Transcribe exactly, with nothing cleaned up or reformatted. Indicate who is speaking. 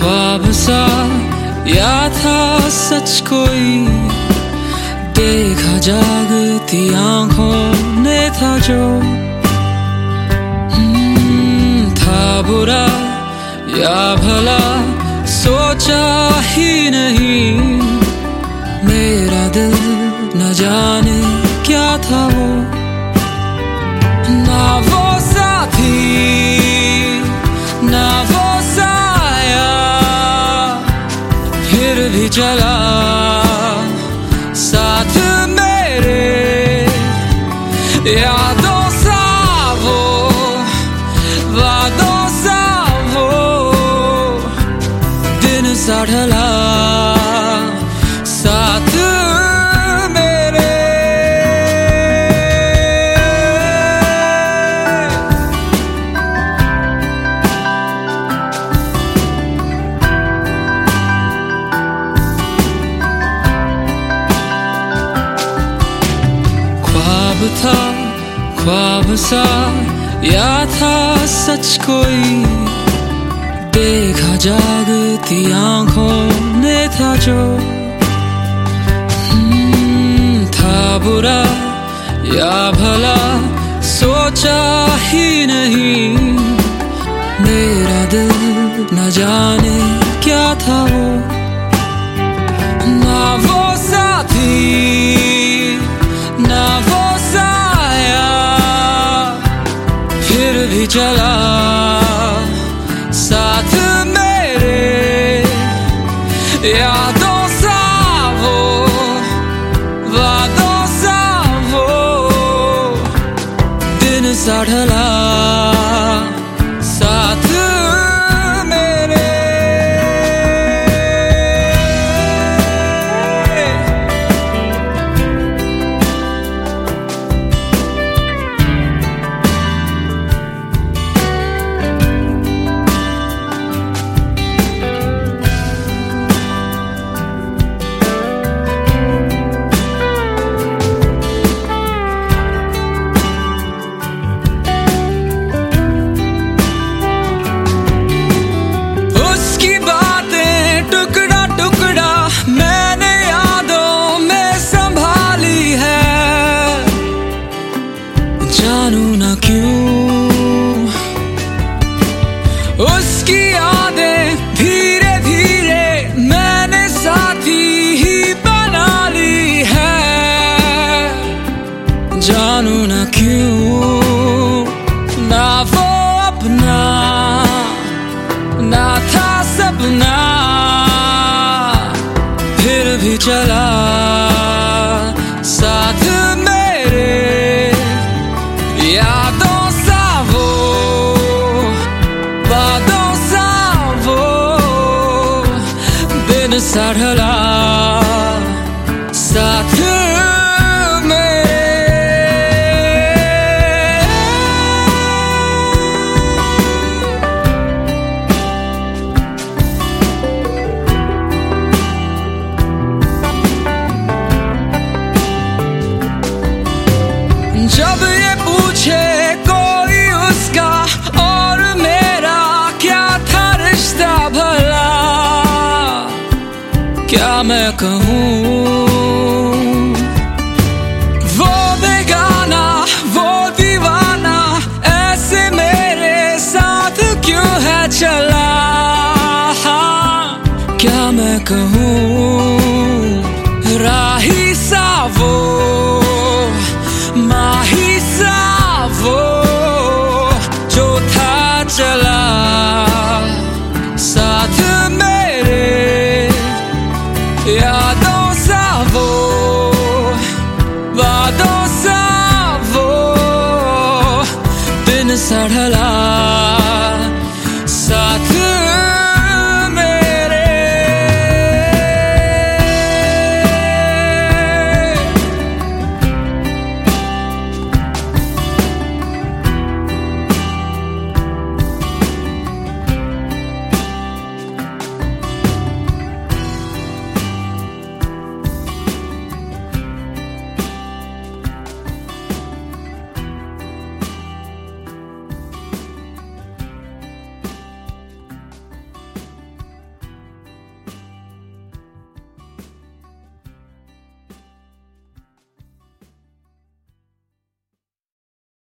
Speaker 1: ख्वाब सा या था सच कोई, देखा जागती आंखों ने था जो। था बुरा या भला सोचा ही नहीं, मेरा दिल न जाने क्या था वो। ना वो साथी ना वो साया, फिर भी चला साथ मेरे। यादों सा वो वादों सा वो, दिन सा ढला साथ मेरे। ख्वाब था ख्वाब सा या था सच कोई, देखा जागती आंखों ने था जो। था बुरा या भला सोचा ही नहीं, मेरा दिल न जाने क्या था वो। ना वो साथी ना वो साया, फिर भी चला साथ मेरे। यादों सा वो वादों सा वो, दिन सा ढला साथ मेरे। जानू न क्यों उसकी यादें धीरे धीरे मैंने साथी ही बना ली है। जानू न क्यों ना वो अपना ना था सपना, फिर भी चला साथ मेरे। यादों सा वो वादों सा वो, दिन सा ढला साथ मेरे। जब ये पूछे कोई उसका और मेरा क्या था रिश्ता भला, क्या मैं कहूँ। वो बेगाना वो दीवाना ऐसे मेरे साथ क्यों है चला, क्या मैं कहूँ।